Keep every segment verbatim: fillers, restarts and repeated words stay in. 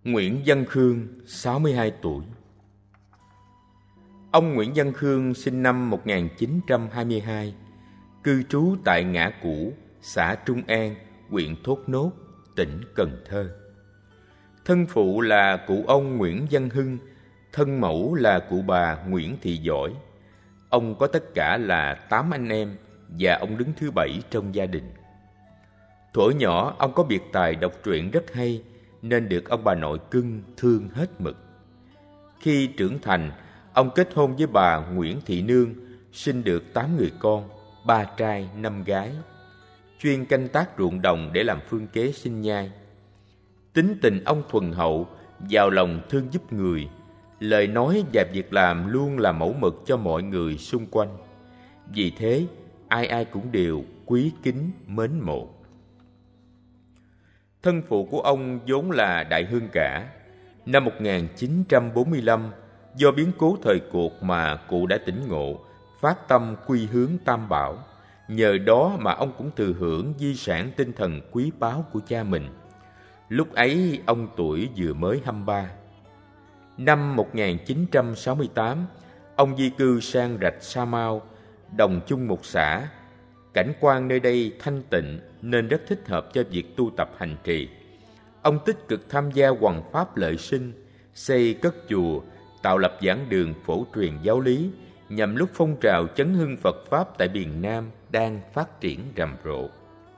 Nguyễn Văn Khương, sáu mươi hai tuổi. Ông Nguyễn Văn Khương sinh năm một nghìn chín trăm hai mươi hai, cư trú tại Ngã Cũ, xã Trung An, huyện Thốt Nốt, tỉnh Cần Thơ. Thân phụ là cụ ông Nguyễn Văn Hưng, thân mẫu là cụ bà Nguyễn Thị Giỏi. Ông có tất cả là tám anh em và ông đứng thứ bảy trong gia đình. Thuở nhỏ ông có biệt tài đọc truyện rất hay nên được ông bà nội cưng thương hết mực. Khi trưởng thành, ông kết hôn với bà Nguyễn Thị Nương, sinh được tám người con, ba trai năm gái, chuyên canh tác ruộng đồng để làm phương kế sinh nhai. Tính tình ông thuần hậu, giàu lòng thương giúp người, lời nói và việc làm luôn là mẫu mực cho mọi người xung quanh. Vì thế, ai ai cũng đều quý kính mến mộ. Thân phụ của ông vốn là đại hương cả. Năm một nghìn chín trăm bốn mươi lăm, do biến cố thời cuộc mà cụ đã tỉnh ngộ, phát tâm quy hướng Tam Bảo. Nhờ đó mà ông cũng thừa hưởng di sản tinh thần quý báu của cha mình. Lúc ấy ông tuổi vừa mới hai mươi ba. Năm một nghìn chín trăm sáu mươi tám, ông di cư sang rạch Sa Mau, đồng chung một xã. Cảnh quan nơi đây thanh tịnh nên rất thích hợp cho việc tu tập hành trì. Ông tích cực tham gia hoằng pháp lợi sinh, xây cất chùa, tạo lập giảng đường phổ truyền giáo lý, nhằm lúc phong trào chấn hưng Phật Pháp tại miền Nam đang phát triển rầm rộ.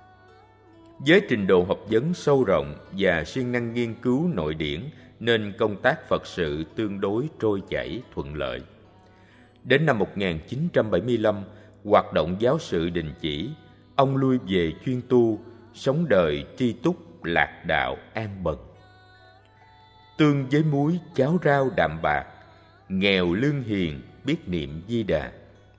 Với trình độ học vấn sâu rộng và siêng năng nghiên cứu nội điển nên công tác Phật sự tương đối trôi chảy thuận lợi. Đến năm một nghìn chín trăm bảy mươi lăm, hoạt động giáo sự đình chỉ, ông lui về chuyên tu, sống đời tri túc lạc đạo an bần. Tương với muối cháo rau đạm bạc, nghèo lương hiền biết niệm Di Đà.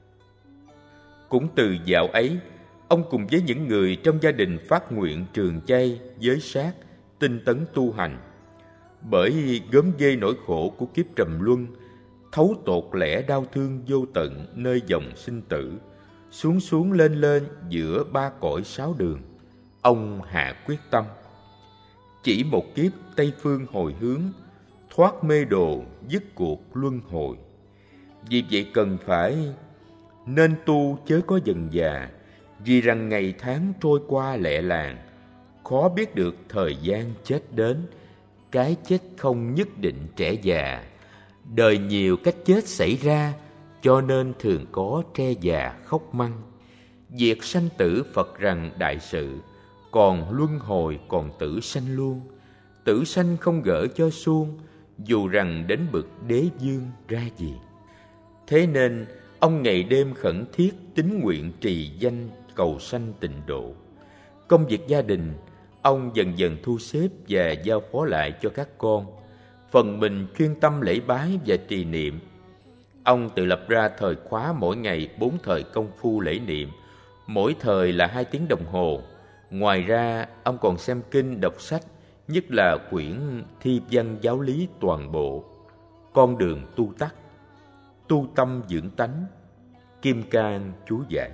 Cũng từ dạo ấy, ông cùng với những người trong gia đình phát nguyện trường chay, giới sát, tinh tấn tu hành. Bởi gớm ghê nỗi khổ của kiếp trầm luân, thấu tột lẽ đau thương vô tận nơi dòng sinh tử, xuống xuống lên lên giữa ba cõi sáu đường, ông hạ quyết tâm. Chỉ một kiếp Tây phương hồi hướng, thoát mê đồ dứt cuộc luân hồi. Vì vậy cần phải nên tu chớ có dần già, vì rằng ngày tháng trôi qua lẹ làng, khó biết được thời gian chết đến, cái chết không nhất định trẻ già. Đời nhiều cách chết xảy ra, cho nên thường có tre già khóc măng. Diệt sanh tử Phật rằng đại sự, còn luân hồi còn tử sanh luôn. Tử sanh không gỡ cho suông, dù rằng đến bực đế vương ra gì. Thế nên ông ngày đêm khẩn thiết tín nguyện trì danh cầu sanh tịnh độ. Công việc gia đình, ông dần dần thu xếp và giao phó lại cho các con. Phần mình chuyên tâm lễ bái và trì niệm. Ông tự lập ra thời khóa mỗi ngày bốn thời công phu lễ niệm, mỗi thời là hai tiếng đồng hồ. Ngoài ra, ông còn xem kinh, đọc sách, nhất là quyển Thi văn giáo lý toàn bộ, Con đường tu tắc, Tu tâm dưỡng tánh, Kim cang chú giải.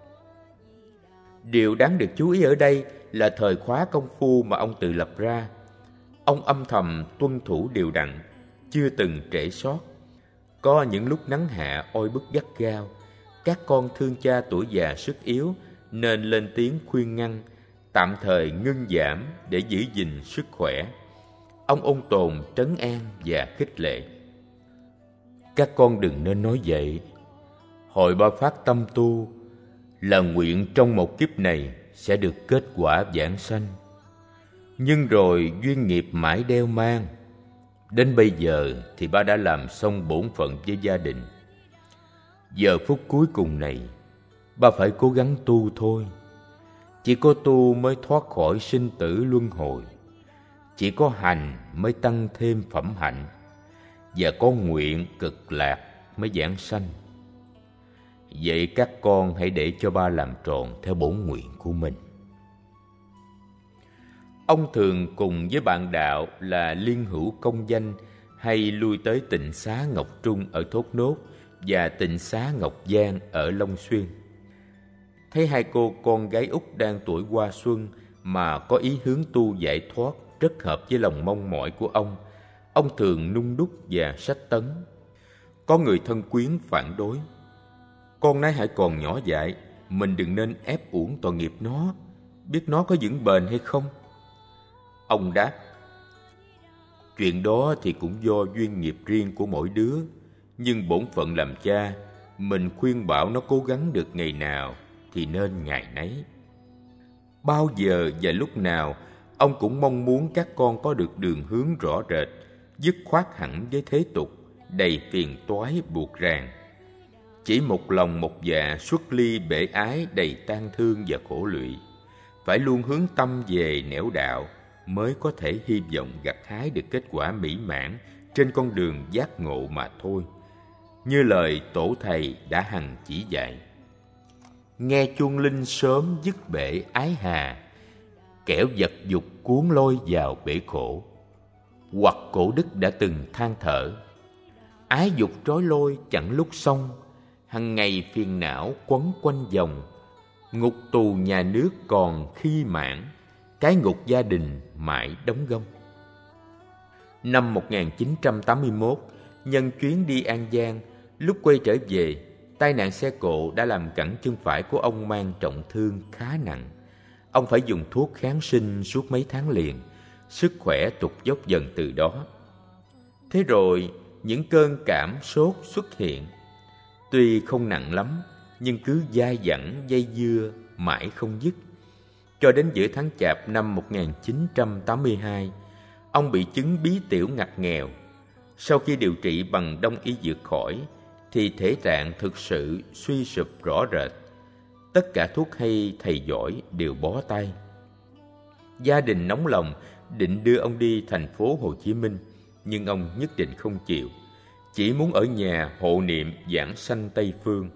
Điều đáng được chú ý ở đây là thời khóa công phu mà ông tự lập ra. Ông âm thầm tuân thủ đều đặn, chưa từng trễ sót. Có những lúc nắng hạ oi bức gắt gao, các con thương cha tuổi già sức yếu nên lên tiếng khuyên ngăn, tạm thời ngưng giảm để giữ gìn sức khỏe. Ông ôn tồn trấn an và khích lệ. Các con đừng nên nói vậy. Hội ba phát tâm tu là nguyện trong một kiếp này sẽ được kết quả vãng sanh. Nhưng rồi duyên nghiệp mãi đeo mang. Đến bây giờ thì ba đã làm xong bổn phận với gia đình. Giờ phút cuối cùng này, ba phải cố gắng tu thôi. Chỉ có tu mới thoát khỏi sinh tử luân hồi. Chỉ có hành mới tăng thêm phẩm hạnh. Và có nguyện cực lạc mới vãng sanh. Vậy các con hãy để cho ba làm tròn theo bổn nguyện của mình. Ông thường cùng với bạn đạo là Liên Hữu Công Danh hay lui tới tịnh xá Ngọc Trung ở Thốt Nốt và tịnh xá Ngọc Giang ở Long Xuyên. Thấy hai cô con gái út đang tuổi hoa xuân mà có ý hướng tu giải thoát rất hợp với lòng mong mỏi của ông. Ông thường nung đúc và sách tấn. Có người thân quyến phản đối: con nái hãy còn nhỏ dại, mình đừng nên ép uổng tội nghiệp nó, biết nó có vững bền hay không. Ông đáp: chuyện đó thì cũng do duyên nghiệp riêng của mỗi đứa, nhưng bổn phận làm cha, mình khuyên bảo nó cố gắng được ngày nào thì nên ngày nấy. Bao giờ và lúc nào ông cũng mong muốn các con có được đường hướng rõ rệt, dứt khoát hẳn với thế tục đầy phiền toái buộc ràng. Chỉ một lòng một dạ xuất ly bể ái đầy tang thương và khổ lụy. Phải luôn hướng tâm về nẻo đạo mới có thể hy vọng gặt hái được kết quả mỹ mãn trên con đường giác ngộ mà thôi. Như lời tổ thầy đã hằng chỉ dạy: nghe chuông linh sớm dứt bể ái hà, kẻo vật dục cuốn lôi vào bể khổ. Hoặc cổ đức đã từng than thở: ái dục trói lôi chẳng lúc xong, hằng ngày phiền não quấn quanh vòng. Ngục tù nhà nước còn khi mãn, cái ngục gia đình mãi đóng gông. Năm một nghìn chín trăm tám mươi mốt, nhân chuyến đi An Giang, lúc quay trở về, tai nạn xe cộ đã làm cẳng chân phải của ông mang trọng thương khá nặng. Ông phải dùng thuốc kháng sinh suốt mấy tháng liền, sức khỏe tụt dốc dần từ đó. Thế rồi, những cơn cảm sốt xuất hiện. Tuy không nặng lắm, nhưng cứ dai dẳng dây dưa mãi không dứt. Cho đến giữa tháng Chạp năm một nghìn chín trăm tám mươi hai, ông bị chứng bí tiểu ngặt nghèo. Sau khi điều trị bằng đông y dược khỏi, thì thể trạng thực sự suy sụp rõ rệt. Tất cả thuốc hay thầy giỏi đều bó tay. Gia đình nóng lòng định đưa ông đi thành phố Hồ Chí Minh, nhưng ông nhất định không chịu, chỉ muốn ở nhà hộ niệm giảng sanh Tây Phương.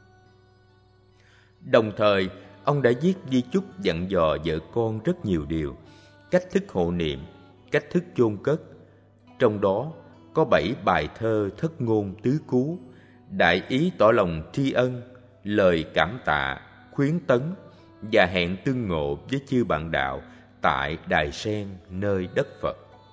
Đồng thời, ông đã viết di chúc dặn dò vợ con rất nhiều điều: cách thức hộ niệm, cách thức chôn cất. Trong đó có bảy bài thơ thất ngôn tứ cú, đại ý tỏ lòng tri ân, lời cảm tạ, khuyến tấn và hẹn tương ngộ với chư bạn đạo tại Đài Sen nơi đất Phật.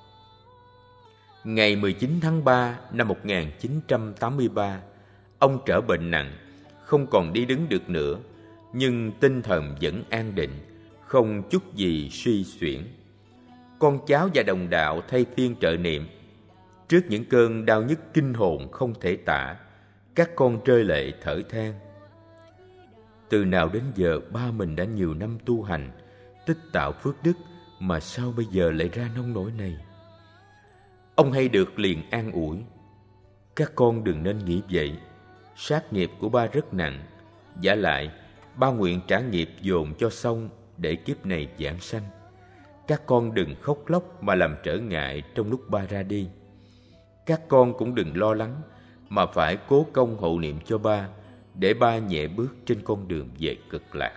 Ngày mười chín tháng ba năm một nghìn chín trăm tám mươi ba, ông trở bệnh nặng, không còn đi đứng được nữa, nhưng tinh thần vẫn an định, không chút gì suy xuyển. Con cháu và đồng đạo thay phiên trợ niệm. Trước những cơn đau nhức kinh hồn không thể tả, các con rơi lệ thở than: từ nào đến giờ ba mình đã nhiều năm tu hành, tích tạo phước đức, mà sao bây giờ lại ra nông nỗi này? Ông hay được liền an ủi: các con đừng nên nghĩ vậy, sát nghiệp của ba rất nặng, vả lại ba nguyện trả nghiệp dồn cho xong để kiếp này giảng sanh. Các con đừng khóc lóc mà làm trở ngại trong lúc ba ra đi. Các con cũng đừng lo lắng, mà phải cố công hộ niệm cho ba, để ba nhẹ bước trên con đường về cực lạc.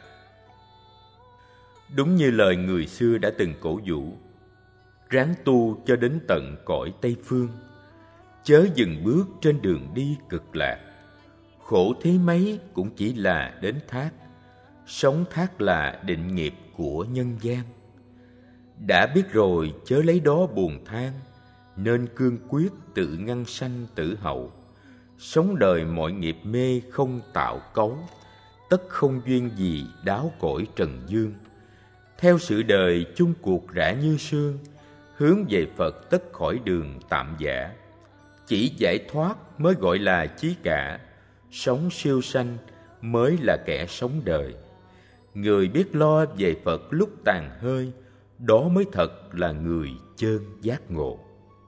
Đúng như lời người xưa đã từng cổ vũ: ráng tu cho đến tận cõi Tây Phương, chớ dừng bước trên đường đi cực lạc. Khổ thế mấy cũng chỉ là đến thác, sống thác là định nghiệp của nhân gian. Đã biết rồi chớ lấy đó buồn than, nên cương quyết tự ngăn sanh tử hậu. Sống đời mọi nghiệp mê không tạo cấu, tất không duyên gì đáo cõi trần dương. Theo sự đời chung cuộc rã như sương, hướng về Phật tất khỏi đường tạm giả. Chỉ giải thoát mới gọi là chí cả, sống siêu sanh mới là kẻ sống đời. Người biết lo về Phật lúc tàn hơi, đó mới thật là người chơn giác ngộ.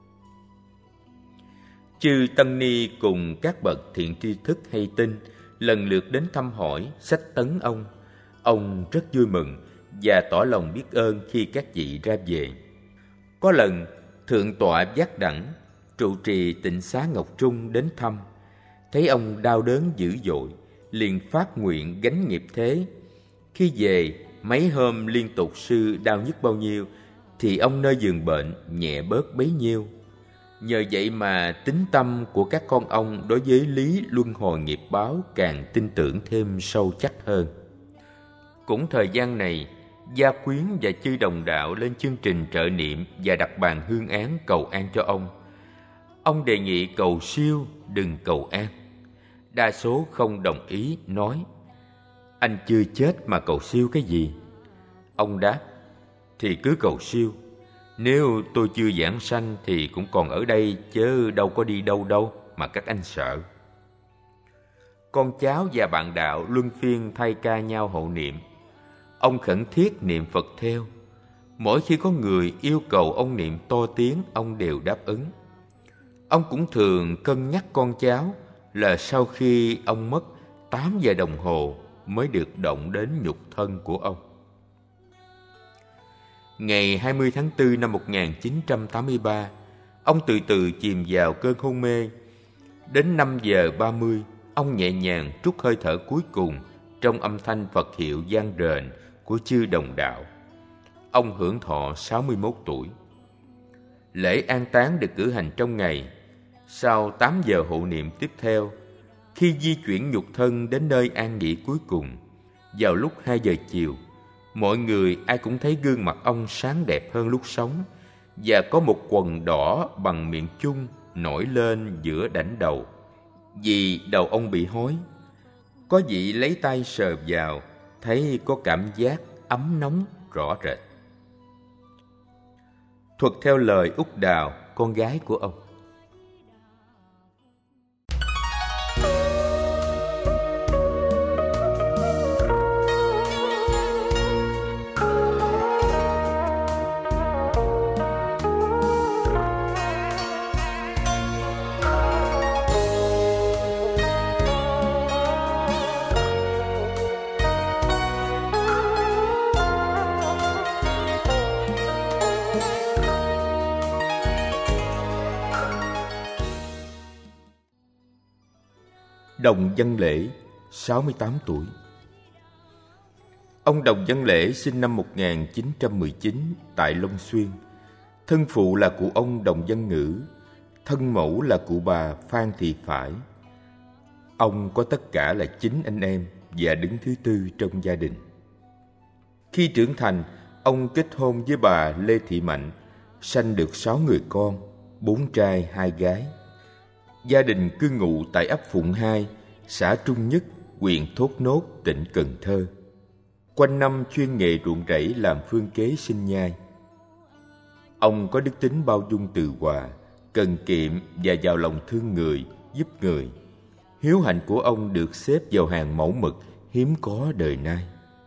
Chư tăng ni cùng các bậc thiện tri thức hay tin lần lượt đến thăm hỏi, sách tấn ông. Ông rất vui mừng và tỏ lòng biết ơn khi các vị ra về. Có lần Thượng tọa Giác Đẳng trụ trì tịnh xá Ngọc Trung đến thăm, thấy ông đau đớn dữ dội, liền phát nguyện gánh nghiệp thế. Khi về, mấy hôm liên tục sư đau nhức bao nhiêu, thì ông nơi giường bệnh nhẹ bớt bấy nhiêu. Nhờ vậy mà tín tâm của các con ông đối với lý luân hồi nghiệp báo càng tin tưởng thêm sâu chắc hơn. Cũng thời gian này, gia quyến và chư đồng đạo lên chương trình trợ niệm và đặt bàn hương án cầu an cho ông. Ông đề nghị cầu siêu, đừng cầu an. Đa số không đồng ý, nói: anh chưa chết mà cầu siêu cái gì? Ông đáp: thì cứ cầu siêu. Nếu tôi chưa giảng sanh thì cũng còn ở đây, chứ đâu có đi đâu đâu mà các anh sợ. Con cháu và bạn đạo luân phiên thay ca nhau hộ niệm. Ông khẩn thiết niệm Phật theo. Mỗi khi có người yêu cầu ông niệm to tiếng, ông đều đáp ứng. Ông cũng thường cân nhắc con cháu là sau khi ông mất, tám giờ đồng hồ mới được động đến nhục thân của ông. Ngày hai mươi tháng tư năm một nghìn chín trăm tám mươi ba, ông từ từ chìm vào cơn hôn mê. Đến năm giờ ba mươi, ông nhẹ nhàng trút hơi thở cuối cùng trong âm thanh Phật hiệu vang rền của chư đồng đạo. Ông hưởng thọ sáu mươi mốt tuổi. Lễ an táng được cử hành trong ngày. Sau tám giờ hộ niệm tiếp theo, khi di chuyển nhục thân đến nơi an nghỉ cuối cùng, vào lúc hai giờ chiều, mọi người ai cũng thấy gương mặt ông sáng đẹp hơn lúc sống, và có một quầng đỏ bằng miệng chung nổi lên giữa đảnh đầu, vì đầu ông bị hói. Có vị lấy tay sờ vào, thấy có cảm giác ấm nóng rõ rệt. Thuật theo lời Úc Đào, con gái của ông. Đồng Văn Lễ, sáu mươi tám tuổi. Ông Đồng Văn Lễ sinh năm một nghìn chín trăm mười chín tại Long Xuyên. Thân phụ là cụ ông Đồng Văn Ngữ, thân mẫu là cụ bà Phan Thị Phải. Ông có tất cả là chín anh em và đứng thứ tư trong gia đình. Khi trưởng thành, ông kết hôn với bà Lê Thị Mạnh, sanh được sáu người con, bốn trai hai gái. Gia đình cư ngụ tại ấp Phụng Hai, xã Trung Nhất, huyện Thốt Nốt, tỉnh Cần Thơ. Quanh năm chuyên nghề ruộng rẫy làm phương kế sinh nhai. Ông có đức tính bao dung từ hòa, cần kiệm và giàu lòng thương người, giúp người. Hiếu hạnh của ông được xếp vào hàng mẫu mực hiếm có đời nay.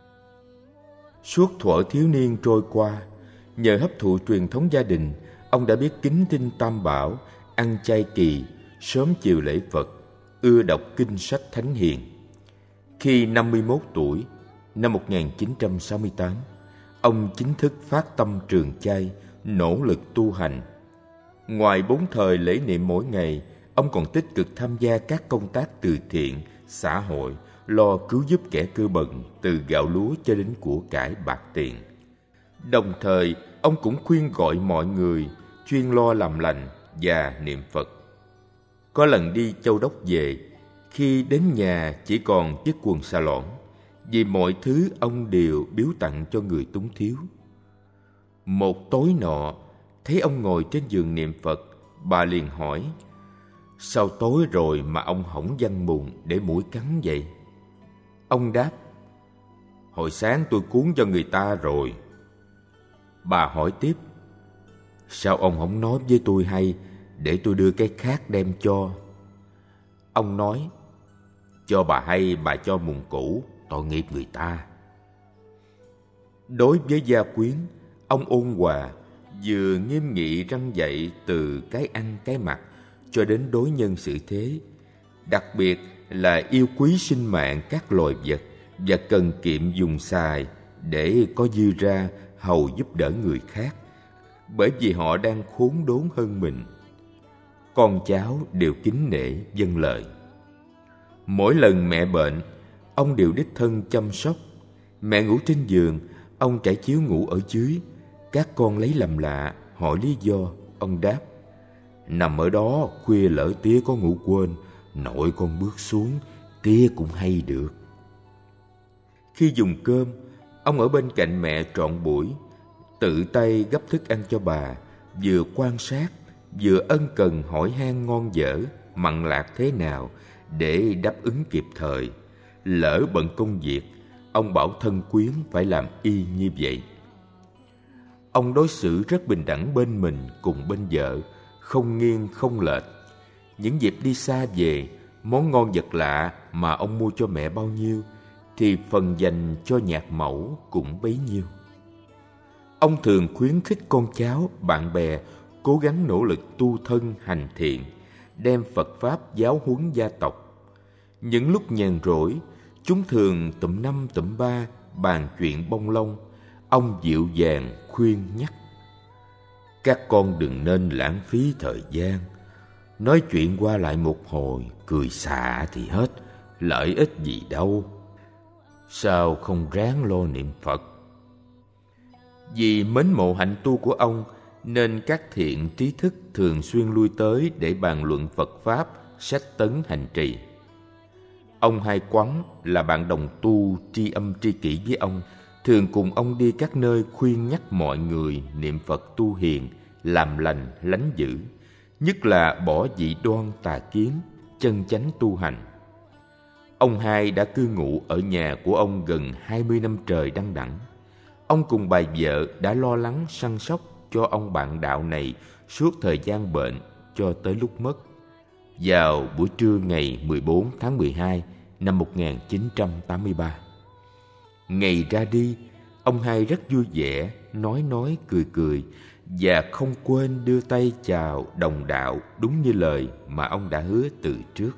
Suốt thuở thiếu niên trôi qua, nhờ hấp thụ truyền thống gia đình, ông đã biết kính tinh Tam Bảo, ăn chay kỳ, sớm chiều lễ Phật, ưa đọc kinh sách thánh hiền. Khi năm mươi mốt tuổi, năm một nghìn chín trăm sáu mươi tám, ông chính thức phát tâm trường chay, nỗ lực tu hành. Ngoài bốn thời lễ niệm mỗi ngày, ông còn tích cực tham gia các công tác từ thiện, xã hội, lo cứu giúp kẻ cơ bần từ gạo lúa cho đến của cải bạc tiền. Đồng thời, ông cũng khuyên gọi mọi người chuyên lo làm lành và niệm Phật. Có lần đi Châu Đốc về, khi đến nhà chỉ còn chiếc quần xà lỏn, vì mọi thứ ông đều biếu tặng cho người túng thiếu. Một tối nọ, thấy ông ngồi trên giường niệm Phật, bà liền hỏi: sao tối rồi mà ông hổng văn mùng để muỗi cắn vậy? Ông đáp: hồi sáng tôi cuốn cho người ta rồi. Bà hỏi tiếp: sao ông không nói với tôi hay, để tôi đưa cái khác đem cho? Ông nói: cho bà hay bà cho mùng cũ, tội nghiệp người ta. Đối với gia quyến, ông ôn hòa, vừa nghiêm nghị răn dạy từ cái ăn cái mặc cho đến đối nhân xử thế, đặc biệt là yêu quý sinh mạng các loài vật và cần kiệm dùng xài để có dư ra hầu giúp đỡ người khác, bởi vì họ đang khốn đốn hơn mình. Con cháu đều kính nể vâng lời. Mỗi lần mẹ bệnh, ông đều đích thân chăm sóc. Mẹ ngủ trên giường, ông trải chiếu ngủ ở dưới. Các con lấy làm lạ, hỏi lý do. Ông đáp: nằm ở đó khuya lỡ tía có ngủ quên, nội con bước xuống, tía cũng hay được. Khi dùng cơm, Ông ở bên cạnh mẹ trọn buổi, tự tay gấp thức ăn cho bà, vừa quan sát, vừa ân cần hỏi han ngon dở, mặn lạc thế nào để đáp ứng kịp thời. Lỡ bận công việc, ông bảo thân quyến phải làm y như vậy. Ông đối xử rất bình đẳng bên mình cùng bên vợ, không nghiêng không lệch. Những dịp đi xa về, món ngon vật lạ mà ông mua cho mẹ bao nhiêu thì phần dành cho nhạc mẫu cũng bấy nhiêu. Ông thường khuyến khích con cháu, bạn bè cố gắng nỗ lực tu thân hành thiện, đem Phật Pháp giáo huấn gia tộc. Những lúc nhàn rỗi, chúng thường tụm năm tụm ba bàn chuyện bông lông. Ông dịu dàng khuyên nhắc: các con đừng nên lãng phí thời gian. Nói chuyện qua lại một hồi, cười xả thì hết, lợi ích gì đâu. Sao không ráng lo niệm Phật? Vì mến mộ hạnh tu của ông, nên các thiện trí thức thường xuyên lui tới để bàn luận Phật Pháp, sách tấn hành trì. Ông Hai Quắn là bạn đồng tu tri âm tri kỷ với ông, thường cùng ông đi các nơi khuyên nhắc mọi người niệm Phật tu hiền, làm lành, lánh dữ, nhất là bỏ dị đoan tà kiến, chân chánh tu hành. Ông Hai đã cư ngụ ở nhà của ông gần hai mươi năm trời đăng đẵng. Ông cùng bà vợ đã lo lắng săn sóc cho ông bạn đạo này suốt thời gian bệnh cho tới lúc mất. Vào buổi trưa ngày mười bốn tháng mười hai năm một nghìn chín trăm tám mươi ba. Ngày ra đi, ông Hai rất vui vẻ, nói nói cười cười và không quên đưa tay chào đồng đạo đúng như lời mà ông đã hứa từ trước.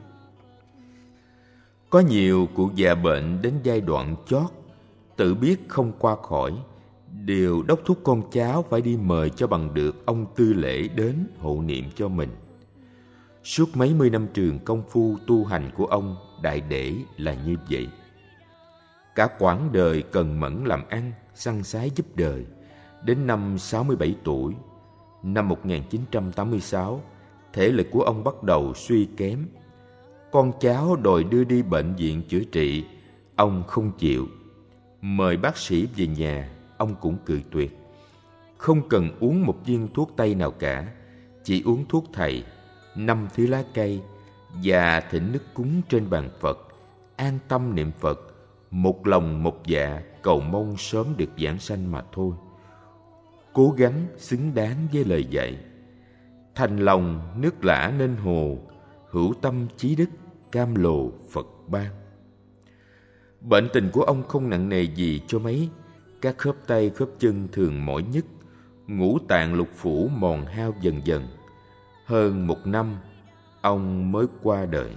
Có nhiều cụ già bệnh đến giai đoạn chót, tự biết không qua khỏi, đều đốc thúc con cháu phải đi mời cho bằng được ông Tư Lễ đến hộ niệm cho mình. Suốt mấy mươi năm trường công phu tu hành của ông đại để là như vậy. Cả quãng đời cần mẫn làm ăn, săn sái giúp đời, đến năm sáu mươi bảy tuổi, năm một nghìn chín trăm tám mươi sáu, thể lực của ông bắt đầu suy kém. Con cháu đòi đưa đi bệnh viện chữa trị, ông không chịu. Mời bác sĩ về nhà, ông cũng cự tuyệt. Không cần uống một viên thuốc tây nào cả, chỉ uống thuốc thầy, năm thứ lá cây và thỉnh nước cúng trên bàn Phật, an tâm niệm Phật, một lòng một dạ cầu mong sớm được vãng sanh mà thôi. Cố gắng xứng đáng với lời dạy: thành lòng nước lã nên hồ, hữu tâm chí đức cam lồ Phật ban. Bệnh tình của ông không nặng nề gì cho mấy. Các khớp tay khớp chân thường mỏi nhức, ngũ tạng lục phủ mòn hao dần dần. Hơn một năm ông mới qua đời.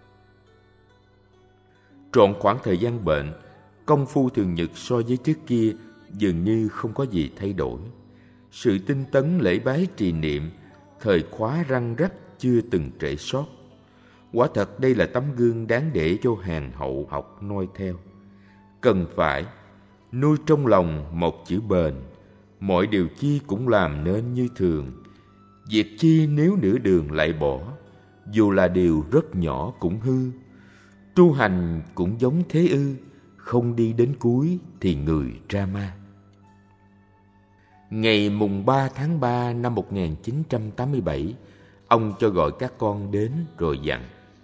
Trọn khoảng thời gian bệnh, công phu thường nhật so với trước kia dường như không có gì thay đổi. Sự tinh tấn lễ bái trì niệm, thời khóa răng rắc chưa từng trễ sót. Quả thật đây là tấm gương đáng để cho hàng hậu học noi theo. Cần phải nuôi trong lòng một chữ bền, mọi điều chi cũng làm nên như thường. Việc chi nếu nửa đường lại bỏ, dù là điều rất nhỏ cũng hư. Tu hành cũng giống thế ư, không đi đến cuối thì người ra ma. Ngày mùng ba tháng ba năm một nghìn chín trăm tám mươi bảy, ông cho gọi các con đến rồi dặn: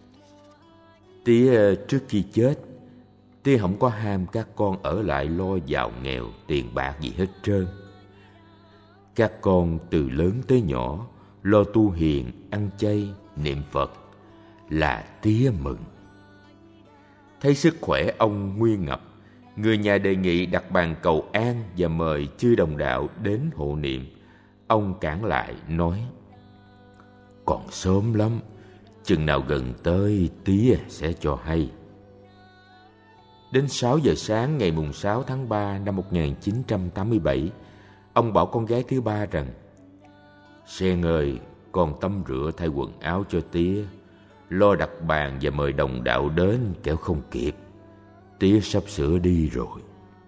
Tía trước khi chết, tía không có ham các con ở lại lo giàu nghèo tiền bạc gì hết trơn. Các con từ lớn tới nhỏ lo tu hiền, ăn chay, niệm Phật là tía mừng. Thấy sức khỏe ông nguy ngập, người nhà đề nghị đặt bàn cầu an và mời chư đồng đạo đến hộ niệm. Ông cản lại nói: còn sớm lắm, chừng nào gần tới tía sẽ cho hay. Đến sáu giờ sáng ngày mùng sáu tháng ba năm một nghìn chín trăm tám mươi bảy, ông bảo con gái thứ ba rằng: Sen ơi, con tắm rửa thay quần áo cho tía, lo đặt bàn và mời đồng đạo đến kẻo không kịp. Tía sắp sửa đi rồi.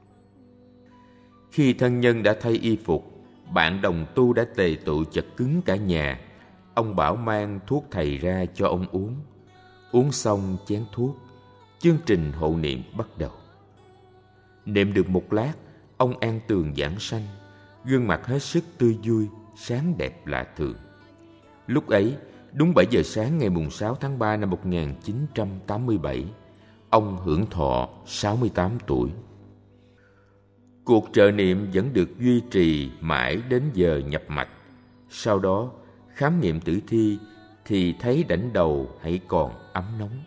Khi thân nhân đã thay y phục, bạn đồng tu đã tề tụ chật cứng cả nhà. Ông bảo mang thuốc thầy ra cho ông uống. Uống xong chén thuốc, chương trình hộ niệm bắt đầu. Niệm được một lát, ông an tường giảng sanh, gương mặt hết sức tươi vui, sáng đẹp lạ thường. Lúc ấy, đúng bảy giờ sáng ngày mùng sáu tháng ba năm một nghìn chín trăm tám mươi bảy, ông hưởng thọ sáu mươi tám tuổi. Cuộc trợ niệm vẫn được duy trì mãi đến giờ nhập mạch. Sau đó, khám nghiệm tử thi thì thấy đảnh đầu hãy còn ấm nóng.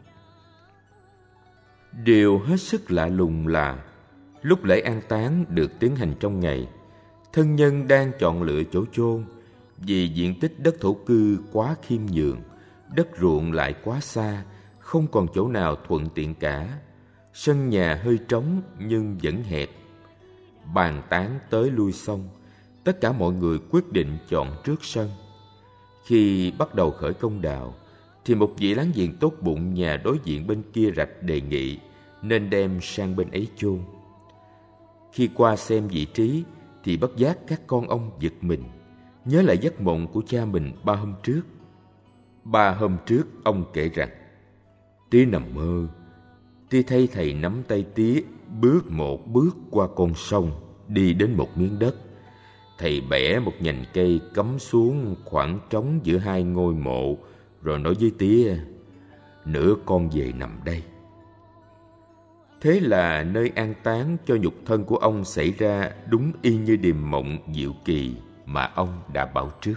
Điều hết sức lạ lùng là lúc lễ an táng được tiến hành trong ngày, thân nhân đang chọn lựa chỗ chôn vì diện tích đất thổ cư quá khiêm nhường, đất ruộng lại quá xa, không còn chỗ nào thuận tiện cả. Sân nhà hơi trống nhưng vẫn hẹp. Bàn tán tới lui xong, tất cả mọi người quyết định chọn trước sân. Khi bắt đầu khởi công đào, thì một vị láng giềng tốt bụng nhà đối diện bên kia rạch đề nghị nên đem sang bên ấy chôn. Khi qua xem vị trí thì bất giác các con ông giật mình, nhớ lại giấc mộng của cha mình ba hôm trước. Ba hôm trước ông kể rằng Tía nằm mơ, Tía thấy thầy nắm tay Tía bước một bước qua con sông, đi đến một miếng đất. Thầy bẻ một nhành cây cắm xuống khoảng trống giữa hai ngôi mộ, rồi nói với Tía: "Nữa con về nằm đây." Thế là nơi an táng cho nhục thân của ông xảy ra đúng y như điềm mộng diệu kỳ mà ông đã bảo trước.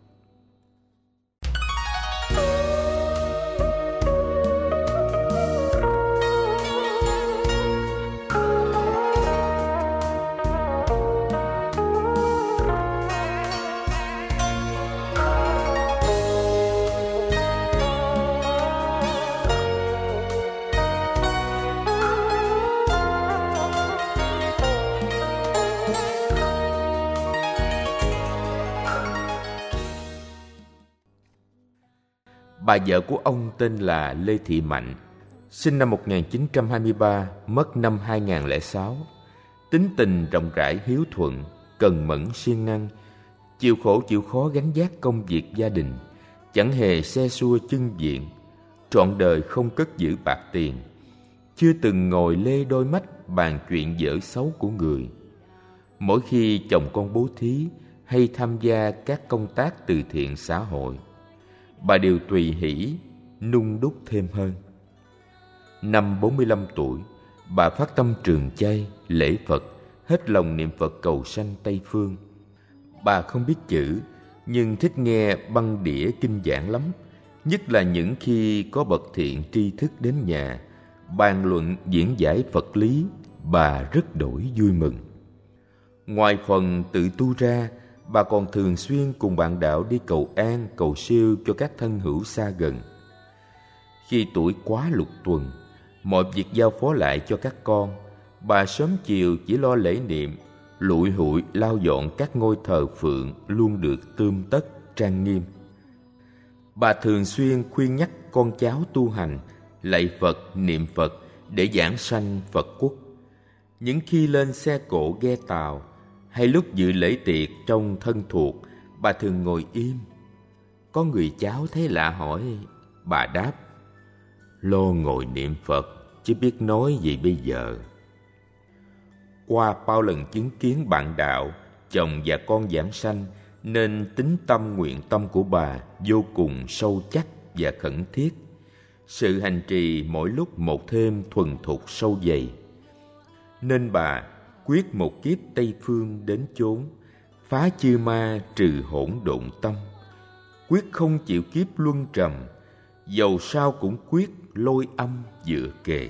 Bà vợ của ông tên là Lê Thị Mạnh, sinh năm một nghìn chín trăm hai mươi ba, mất năm hai nghìn không trăm lẻ sáu. Tính tình rộng rãi hiếu thuận, cần mẫn siêng năng, chịu khổ chịu khó gánh vác công việc gia đình, chẳng hề xe xua chân diện, trọn đời không cất giữ bạc tiền, chưa từng ngồi lê đôi mắt bàn chuyện dở xấu của người. Mỗi khi chồng con bố thí hay tham gia các công tác từ thiện xã hội, bà đều tùy hỷ, nung đúc thêm hơn. Năm bốn mươi lăm tuổi, bà phát tâm trường chay, lễ Phật, hết lòng niệm Phật cầu sanh Tây Phương. Bà không biết chữ, nhưng thích nghe băng đĩa kinh giảng lắm, nhất là những khi có bậc thiện tri thức đến nhà, bàn luận diễn giải Phật lý, bà rất đổi vui mừng. Ngoài phần tự tu ra, bà còn thường xuyên cùng bạn đạo đi cầu an, cầu siêu cho các thân hữu xa gần. Khi tuổi quá lục tuần, mọi việc giao phó lại cho các con, bà sớm chiều chỉ lo lễ niệm, lụi hụi lau dọn các ngôi thờ phượng luôn được tươm tất, trang nghiêm. Bà thường xuyên khuyên nhắc con cháu tu hành, lạy Phật, niệm Phật để giảng sanh Phật quốc. Những khi lên xe cộ ghe tàu, hay lúc dự lễ tiệc trong thân thuộc, bà thường ngồi im. Có người cháu thấy lạ hỏi, bà đáp: "Lo ngồi niệm Phật, chứ biết nói gì bây giờ." Qua bao lần chứng kiến bạn đạo, chồng và con giảng sanh, nên tính tâm nguyện tâm của bà vô cùng sâu chắc và khẩn thiết. Sự hành trì mỗi lúc một thêm thuần thục sâu dày, nên bà quyết một kiếp Tây Phương đến chốn, phá chư ma trừ hỗn độn tâm, quyết không chịu kiếp luân trầm, dầu sao cũng quyết lôi âm dựa kề.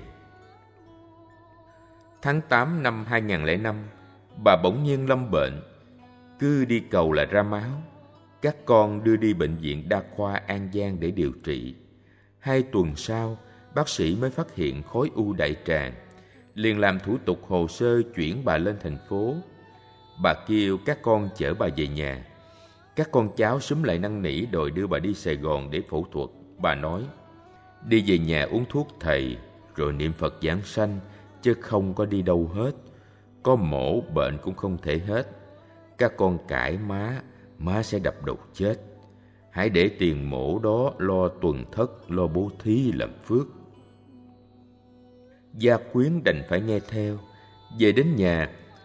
Tháng tám năm hai nghìn không trăm lẻ năm, bà bỗng nhiên lâm bệnh, cứ đi cầu là ra máu. Các con đưa đi bệnh viện đa khoa An Giang để điều trị. Hai tuần sau, bác sĩ mới phát hiện khối u đại tràng, liền làm thủ tục hồ sơ chuyển bà lên thành phố. Bà kêu các con chở bà về nhà. Các con cháu xúm lại năn nỉ đòi đưa bà đi Sài Gòn để phẫu thuật. Bà nói: "Đi về nhà uống thuốc thầy, rồi niệm Phật giảng sanh, chứ không có đi đâu hết. Có mổ bệnh cũng không thể hết. Các con cãi má, má sẽ đập đầu chết. Hãy để tiền mổ đó lo tuần thất, lo bố thí làm phước." Gia quyến đành phải nghe theo. Về đến nhà,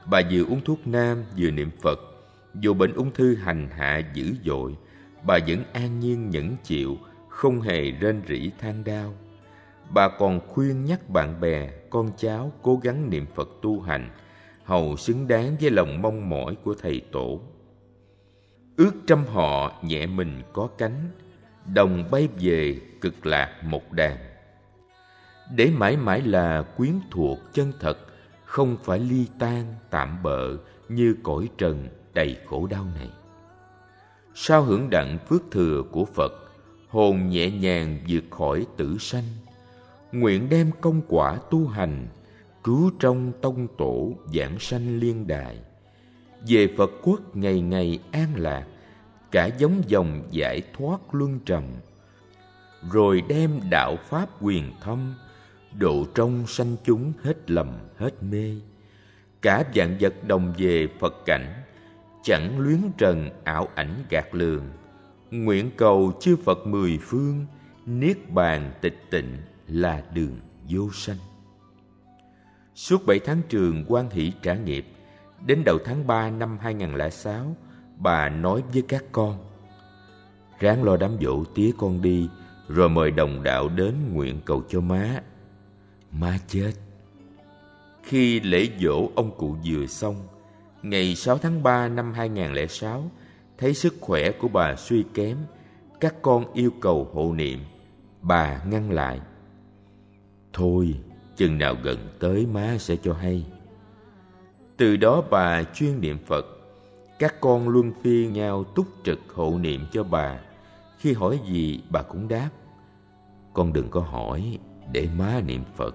Bà vừa uống thuốc nam vừa niệm Phật. Dù bệnh ung thư hành hạ dữ dội, bà vẫn an nhiên nhẫn chịu, không hề rên rỉ than đau. Bà còn khuyên nhắc bạn bè, con cháu cố gắng niệm Phật tu hành, hầu xứng đáng với lòng mong mỏi của thầy tổ. Ước trăm họ nhẹ mình có cánh, đồng bay về cực lạc một đàn. Để mãi mãi là quyến thuộc chân thật, không phải ly tan tạm bợ như cõi trần đầy khổ đau này. Sau hưởng đặng phước thừa của Phật, hồn nhẹ nhàng vượt khỏi tử sanh, nguyện đem công quả tu hành, cứu trong tông tổ giảng sanh liên đài. Về Phật quốc ngày ngày an lạc, cả giống dòng giải thoát luân trầm. Rồi đem đạo pháp quyền thâm, độ trong sanh chúng hết lầm hết mê. Cả vạn vật đồng về Phật cảnh, chẳng luyến trần ảo ảnh gạt lường. Nguyện cầu chư Phật mười phương, niết bàn tịch tịnh là đường vô sanh. Suốt bảy tháng trường hoan hỷ trả nghiệp, đến đầu tháng ba năm hai nghìn lẻ sáu, bà nói với các con: ráng lo đám dỗ tía con đi, rồi mời đồng đạo đến nguyện cầu cho má. Má chết. Khi lễ dỗ ông cụ vừa xong, ngày sáu tháng ba năm hai nghìn lẻ sáu, thấy sức khỏe của bà suy kém, các con yêu cầu hộ niệm. Bà ngăn lại: thôi, chừng nào gần tới má sẽ cho hay. Từ đó bà chuyên niệm Phật. Các con luân phiên nhau túc trực hộ niệm cho bà. Khi hỏi gì bà cũng đáp: con đừng có hỏi, để má niệm Phật.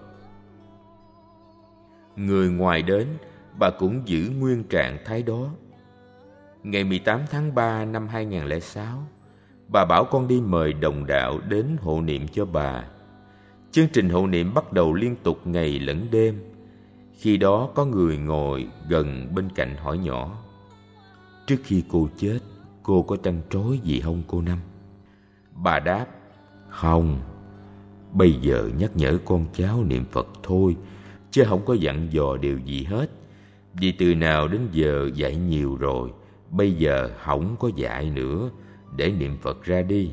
Người ngoài đến, bà cũng giữ nguyên trạng thái đó. Ngày mười tám tháng ba năm hai nghìn lẻ sáu, bà bảo con đi mời đồng đạo đến hộ niệm cho bà. Chương trình hộ niệm bắt đầu liên tục ngày lẫn đêm. Khi đó có người ngồi gần bên cạnh hỏi nhỏ: trước khi cô chết, cô có trăn trối gì không cô Năm? Bà đáp: không, bây giờ nhắc nhở con cháu niệm Phật thôi, chứ không có dặn dò điều gì hết. Vì từ nào đến giờ dạy nhiều rồi, bây giờ không có dạy nữa, để niệm Phật ra đi.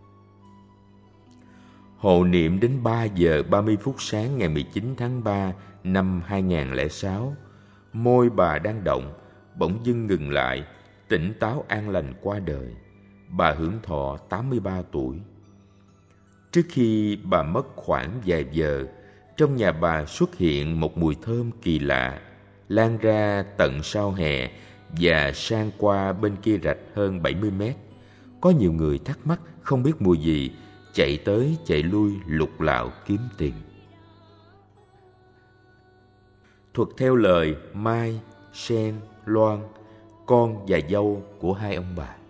Hộ niệm đến ba giờ ba mươi phút sáng ngày mười chín tháng ba năm hai nghìn lẻ sáu, môi bà đang động, bỗng dưng ngừng lại, tỉnh táo an lành qua đời. Bà hưởng thọ tám mươi ba tuổi. Trước khi bà mất khoảng vài giờ, trong nhà bà xuất hiện một mùi thơm kỳ lạ, lan ra tận sau hè và sang qua bên kia rạch hơn bảy mươi mét. Có nhiều người thắc mắc không biết mùi gì, chạy tới chạy lui lục lạo kiếm tìm. Thuật theo lời Mai, Sen, Loan, con và dâu của hai ông bà.